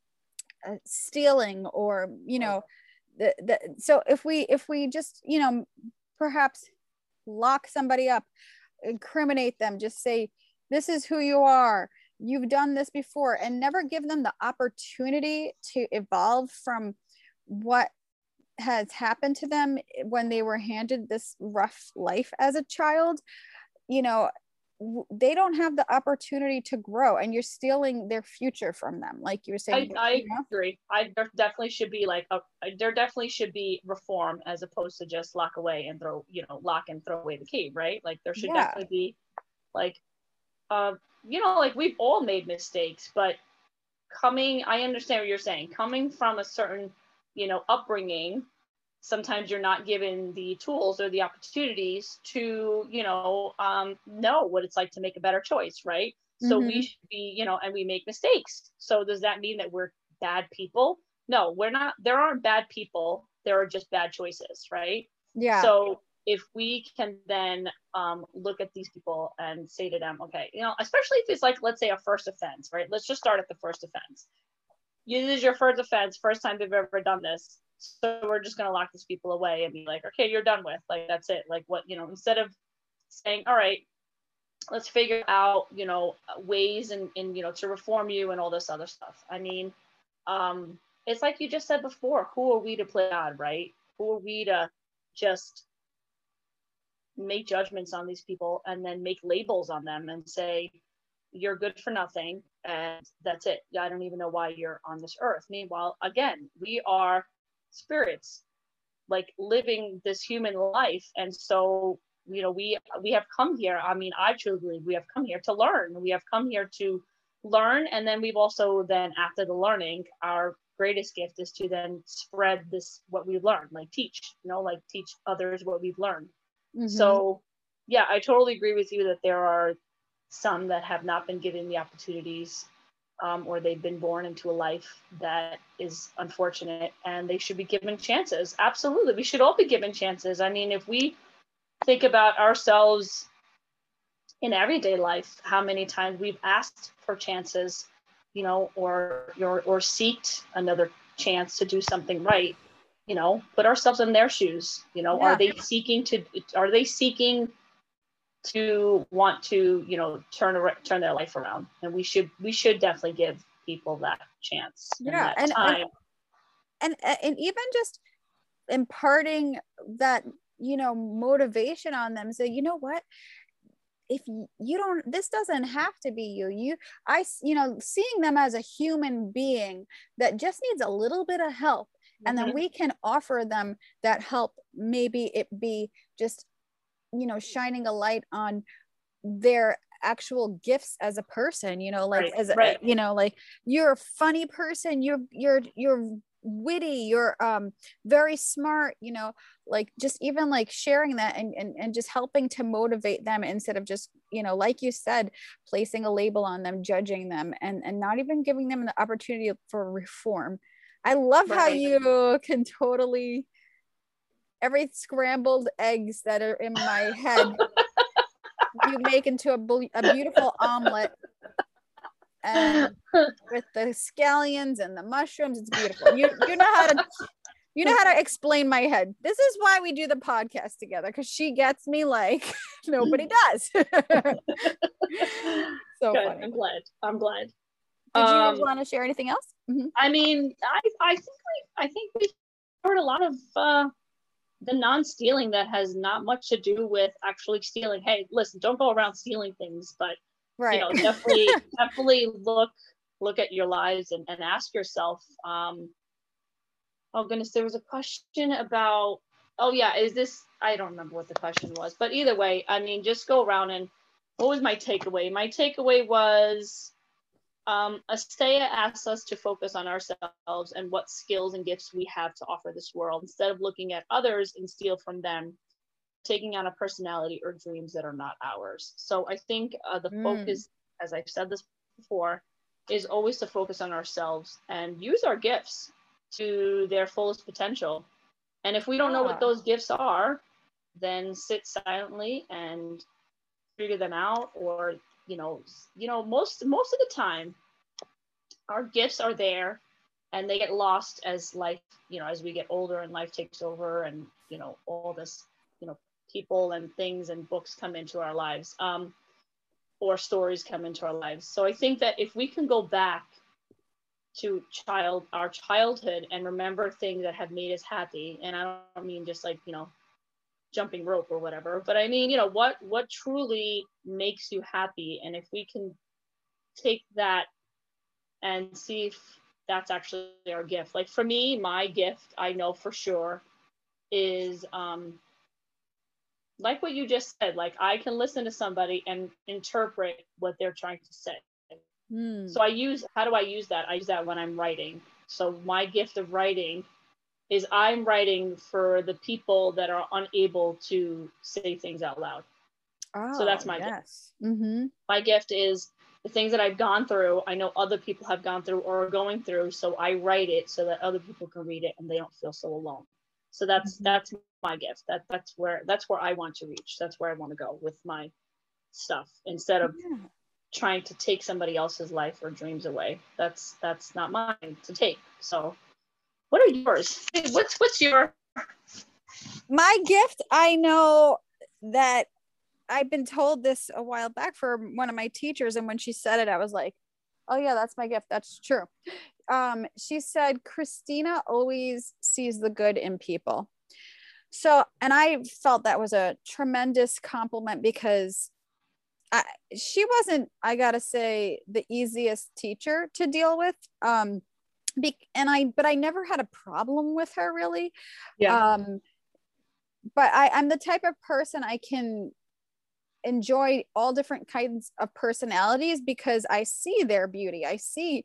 stealing or, you know, so if we just, you know, perhaps lock somebody up, incriminate them, just say, this is who you are, you've done this before, and never give them the opportunity to evolve from what has happened to them when they were handed this rough life as a child. You know, they don't have the opportunity to grow, and you're stealing their future from them, like you were saying.
I agree. There definitely should be there definitely should be reform as opposed to just lock away and throw, you know, lock and throw away the key, right? Like there should definitely be like, you know, like we've all made mistakes, but I understand what you're saying, coming from a certain, you know, upbringing, sometimes you're not given the tools or the opportunities to, you know what it's like to make a better choice, right? So we should be, you know, and we make mistakes. So does that mean that we're bad people? No, we're not. There aren't bad people. There are just bad choices, right?
Yeah.
So if we can then look at these people and say to them, okay, you know, especially if it's like, let's say a first offense, right? Let's just start at the first offense. This is your first offense, first time they've ever done this. So we're just going to lock these people away and be like, okay, you're done with, like, that's it. Like what, you know, instead of saying, all right, let's figure out, you know, ways and, you know, to reform you and all this other stuff. I mean, it's like you just said before, who are we to play God, right? Who are we to just make judgments on these people and then make labels on them and say, you're good for nothing and that's it. I don't even know why you're on this earth. Meanwhile, again, we are spirits like living this human life, and so, you know, we have come here. I mean, I truly believe we have come here to learn. We have come here to learn, and then we've also then, after the learning, our greatest gift is to then spread this, what we've learned, like teach, you know, like teach others what we've learned. So yeah, I totally agree with you that there are some that have not been given the opportunities, or they've been born into a life that is unfortunate, and they should be given chances. Absolutely, we should all be given chances. I mean, if we think about ourselves in everyday life, how many times we've asked for chances, you know, or seeked another chance to do something right, you know, put ourselves in their shoes, you know. Are they seeking to want to, you know, turn their life around? And we should definitely give people that chance and that time.
And even just imparting that, you know, motivation on them. So, you know what, if you don't, this doesn't have to be you, you know, seeing them as a human being that just needs a little bit of help, and then we can offer them that help. Maybe it be just, you know, shining a light on their actual gifts as a person, you know, like you know, like, you're a funny person, you're witty, you're very smart, you know, like just even like sharing that and just helping to motivate them, instead of just, you know, like you said, placing a label on them, judging them, and not even giving them the opportunity for reform. I love how you can totally, every scrambled eggs that are in my head, you make into a beautiful omelet, and with the scallions and the mushrooms, it's beautiful. You know how to explain my head. This is why we do the podcast together, because she gets me like nobody does. So
good.
funny.
I'm glad.
Did you want to share anything else?
I mean, I think we covered a lot of the non-stealing that has not much to do with actually stealing. Hey, listen, don't go around stealing things, but you know, definitely look look at your lives and ask yourself, oh goodness, there was a question about, oh yeah, is this, I don't remember what the question was, but either way, I mean, just go around and what was my takeaway? My takeaway was, Astea asks us to focus on ourselves and what skills and gifts we have to offer this world instead of looking at others and steal from them, taking on a personality or dreams that are not ours. So I think the focus, as I've said this before, is always to focus on ourselves and use our gifts to their fullest potential. And if we don't know what those gifts are, then sit silently and figure them out. Or most of the time our gifts are there and they get lost as life, as we get older and life takes over, and all this, people and things and books come into our lives, or stories come into our lives. So I think that if we can go back to our childhood and remember things that have made us happy, and I don't mean just like jumping rope or whatever, but I mean what truly makes you happy, and if we can take that and see if that's actually our gift. Like for me, my gift, I know for sure, is like what you just said, like I can listen to somebody and interpret what they're trying to say. So how do I use that? I use that when I'm writing. So my gift of writing is I'm writing for the people that are unable to say things out loud. So that's my gift. My gift is the things that I've gone through. I know other people have gone through or are going through. So I write it so that other people can read it and they don't feel so alone. So that's my gift. That's where I want to reach. That's where I want to go with my stuff, instead of trying to take somebody else's life or dreams away. That's not mine to take. So what are yours? What's your?
My gift, I know that I've been told this a while back for one of my teachers, and when she said it, I was like, oh yeah, that's my gift. That's true. She said, Christina always sees the good in people. So, and I felt that was a tremendous compliment, because she wasn't, I gotta say, the easiest teacher to deal with. But I never had a problem with her, really.
Yeah.
But I'm the type of person, I can enjoy all different kinds of personalities because I see their beauty. I see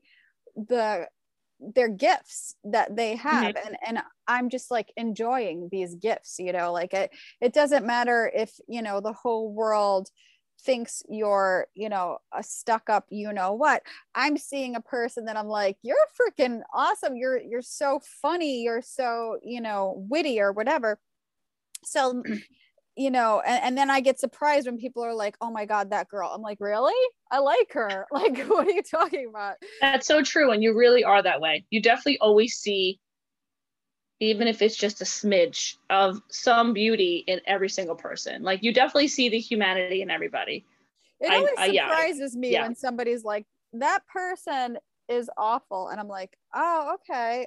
their gifts that they have, and I'm just like enjoying these gifts, like it doesn't matter if the whole world thinks you're a stuck up what. I'm seeing a person that I'm like, you're freaking awesome, you're so funny, you're so witty or whatever. So and then I get surprised when people are like, oh my God, that girl. I'm like, really? I like her. Like, what are you talking about?
That's so true. And you really are that way. You definitely always see, even if it's just a smidge of some beauty in every single person. Like you definitely see the humanity in everybody.
It always surprises me when somebody's like, that person is awful. And I'm like, oh, okay.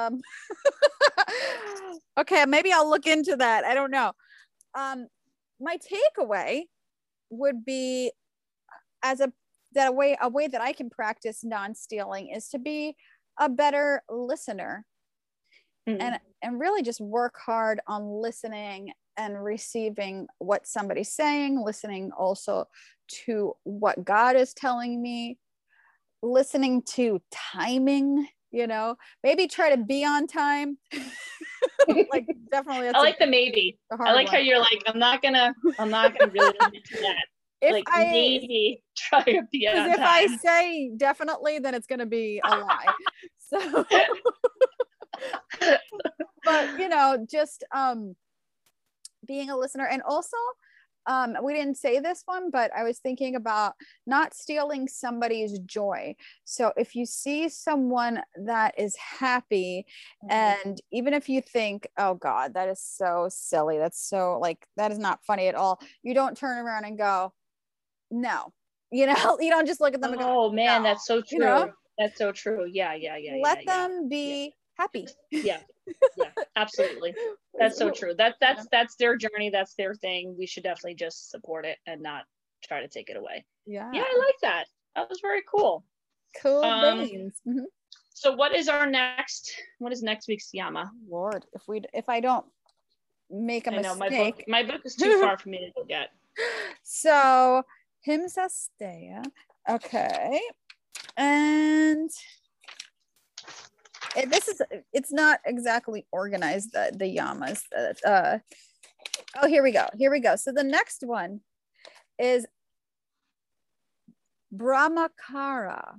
Okay, maybe I'll look into that. I don't know. My takeaway would be, a way that I can practice non-stealing is to be a better listener, and really just work hard on listening and receiving what somebody's saying, listening also to what God is telling me, listening to timing, maybe try to be on time. Like definitely.
I like the maybe. I like how you're like, I'm not gonna really admit to that. Like maybe try to be on time.
If I say definitely, then it's gonna be a lie. So, but just being a listener, and also we didn't say this one, but I was thinking about not stealing somebody's joy. So if you see someone that is happy, and even if you think, oh God, that is so silly, that's so that is not funny at all, you don't turn around and go, no, you don't just look at them and go,
oh man,
no.
That's so true. That's so true. Yeah.
Let them be happy.
Yeah, absolutely. That's so true. That's their journey. That's their thing. We should definitely just support it and not try to take it away.
Yeah.
Yeah, I like that. That was very cool.
Cool beans.
So what is next week's Yama?
Lord, if I don't make a mistake.
My book is too far for me to go get.
So Himsasteya. Okay. And it's not exactly organized, the yamas. Oh, here we go. So the next one is Brahmachara.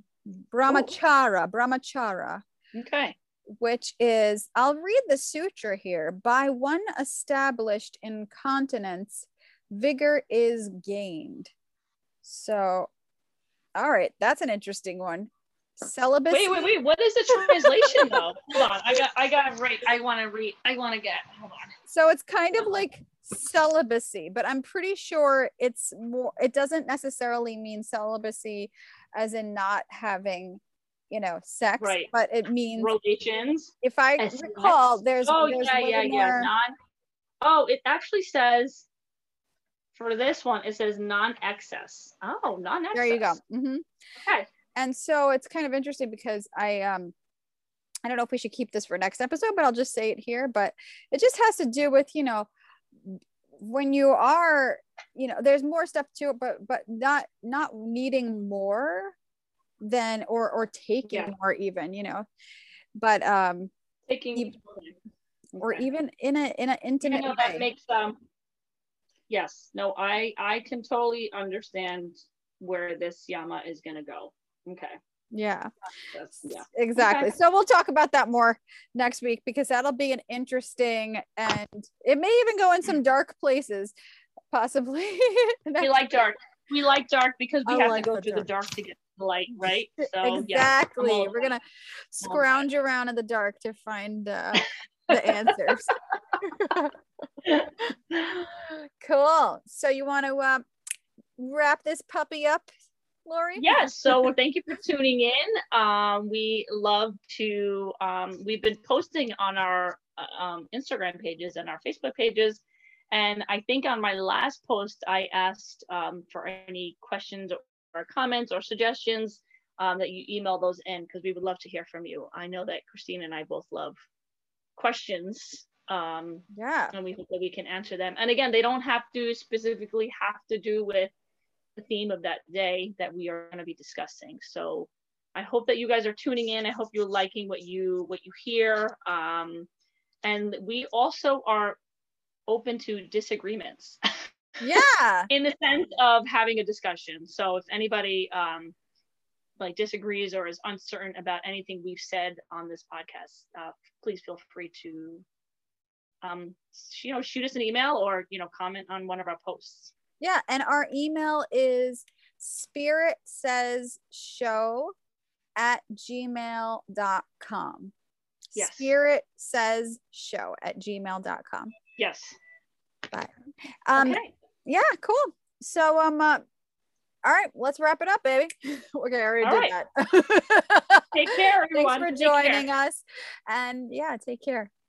Okay.
Which is, I'll read the sutra here. By one established in continence, vigor is gained. So, all right, that's an interesting one. Celibacy.
Wait. What is the translation though? Hold on. I got it right. I want to get. Hold on.
So it's kind of like celibacy, but I'm pretty sure it's more. It doesn't necessarily mean celibacy, as in not having, sex.
Right.
But it means
relations.
If I recall, there's more.
It actually says for this one. It says non-excess. Oh, non-excess.
There you go.
Okay.
And so it's kind of interesting because I don't know if we should keep this for next episode, but I'll just say it here. But it just has to do with, when you are, there's more stuff to it, but not needing more than or taking more even, but
taking
or even in an intimate way.
That makes yes. No, I can totally understand where this Yama is gonna go. Okay.
Yeah. Exactly. Okay. So we'll talk about that more next week, because that'll be an interesting, and it may even go in some dark places, possibly.
We like dark because we have to go through the dark to get the light, right? So
exactly. We're gonna scrounge around in the dark to find the answers. Cool. So you want to wrap this puppy up, Lori?
Yes. So thank you for tuning in. We love to, we've been posting on our Instagram pages and our Facebook pages. And I think on my last post, I asked for any questions or comments or suggestions, that you email those in, because we would love to hear from you. I know that Christine and I both love questions. And we hope that we can answer them. And again, they don't have to specifically have to do with the theme of that day that we are going to be discussing. So I hope that you guys are tuning in. I hope you're liking what you hear. And we also are open to disagreements.
Yeah.
In the sense of having a discussion. So if anybody disagrees or is uncertain about anything we've said on this podcast, please feel free to shoot us an email or comment on one of our posts.
Yeah, and our email is spiritsayshow@gmail.com.
Yes.
spiritsayshow@gmail.com.
Yes.
Bye.
Okay.
Yeah, cool. So all right, let's wrap it up, baby. Okay, I already did that.
Take care, everyone.
Thanks for joining us. And yeah, take care.